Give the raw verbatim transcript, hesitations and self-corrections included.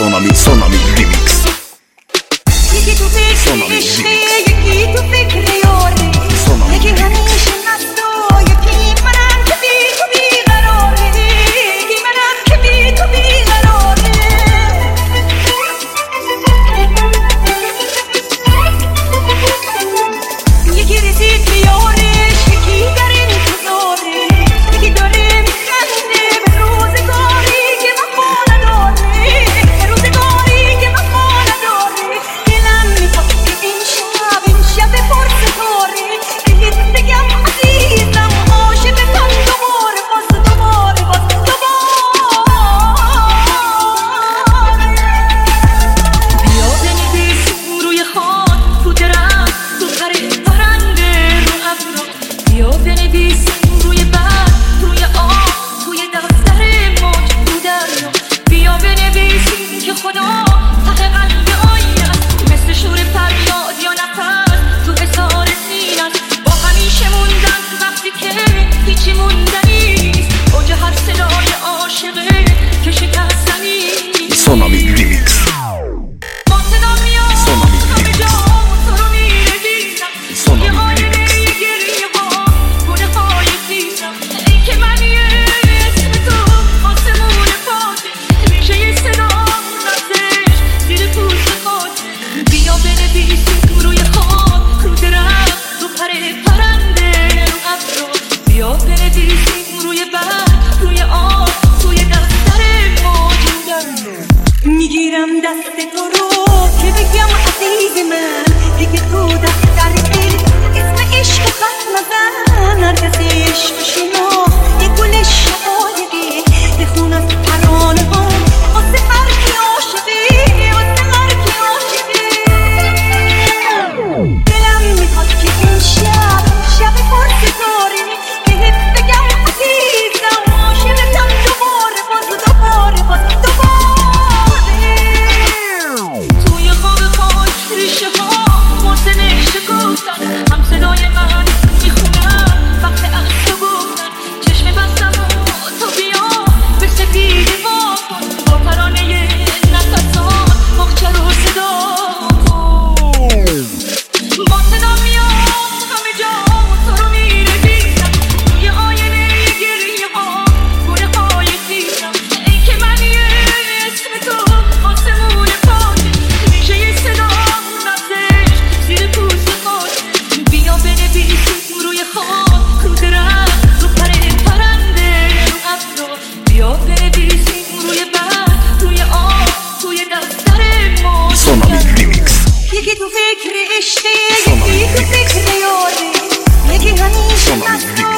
Sonami, Sonami Remix. یکی تو فکر عشقه، یکی تو فکر یاره، یکی همیشه هست و یکی منم که بی تو بیقراره، یکی منم که بی تو بیقراره. یکی رسید به یارش، یکی در انتظاره، یکی داره میخنده به روزگاری که وفا نداره، به روزگاری که وفا نداره. دلم میخواد که این شب، این شب پرستاره، بهت بگم عزیزم عاشقتم دوباره، باز دوباره، باز دوباره. بیا بنویسیم روی خاک، تو درخت، تو پر پرنده، رو ابرا. بیا بنویسیم روی برگ، روی آب، توی دفتر موج، تو دریا. بیا بنویسیم که خدا ته قلب آینه است، مثل شور فریاد یا نفس تو حصار سینه است. با همیشه موندن وقتی که هیچی موندنی نیست، اوج هر صدای عاشقه که شکستنی نیست. Sonami Remix. با صدا میاد همه جا تو رو میره دیدم، توی آینه گریه ها گونه های دیدم. ای که منی اسم تو آسمون پاته، ریشه صدا نزدش زیر پوست خاطه. بیا بنویسیم روی خاک، رو درخت، رو پر پرنده، رو ابرا. بیا بنویسیم روی برگ، روی آب، توی دفتر موج، رو دریا. میگیرم دست تو رو که بگم عزیز من، دیگه تو دفتر دل اسم عشق و خط نزن. هر کسی عشق شناخت یه گل شقایقه، بخون از ترانه ها واسه هر کی عاشقه، واسه هر کی عاشقه. دلم میخواد که این شب، شب پرستاره، بهت بگم عزیزم عاشقتم دوباره، باز دوباره، باز دوباره. توی خواب خاک ریشه ها موزه شکفتن، هم صدای من میخونم وقت عصر گفتن. چشم بستم و تو بیا به سپیده وا کن، با ترانه نفسات باغچه رو صدا کن. با صدا میاد همه جا تو رو میره دیدم، توی آینه گریه ها گونه های دیدم. ای که منی اسم تو آسمون پاته، ریشه صدا نزدش زیر پوست خاطه. بیا بنویسیم روی خاک، رو درخت، رو پر پرنده، رو ابرا. بیا بنویسیم روی برگ، روی آب، توی دفتر موج، رو Sonami دریا. Remix. یکی تو فکر عشقه، یکی تو فکر یاره، یکی همیشه هست و